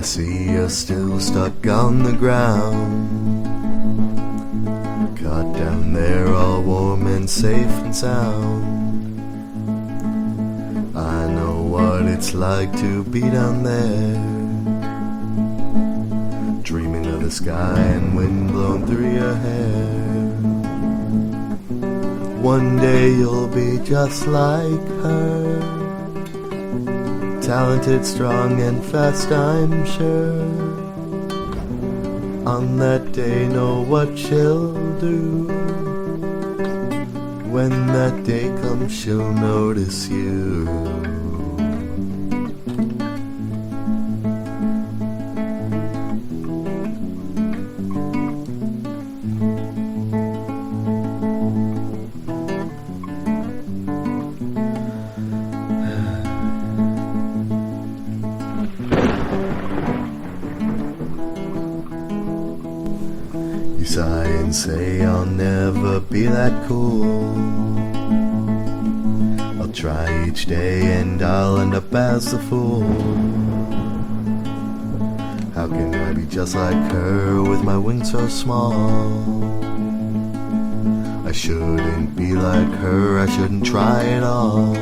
I see you're still stuck on the ground, caught down there all warm and safe and sound. I know what it's like to be down there, dreaming of the sky and wind blowing through your hair. One day you'll be just like her, talented, strong and fast, I'm sure. On that day, know what she'll do. When that day comes, she'll notice you. You sigh and say I'll never be that cool. I'll try each day and I'll end up as a fool. How can I be just like her with my wings so small? I shouldn't be like her, I shouldn't try at all.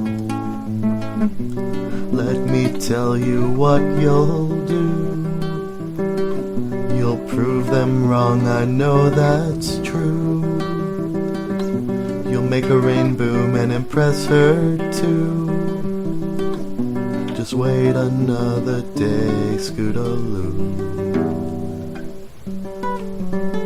Let me tell you what you'll do. You'll prove them wrong, I know that's true. You'll make her rain boom and impress her too. Just wait another day, Scootaloo.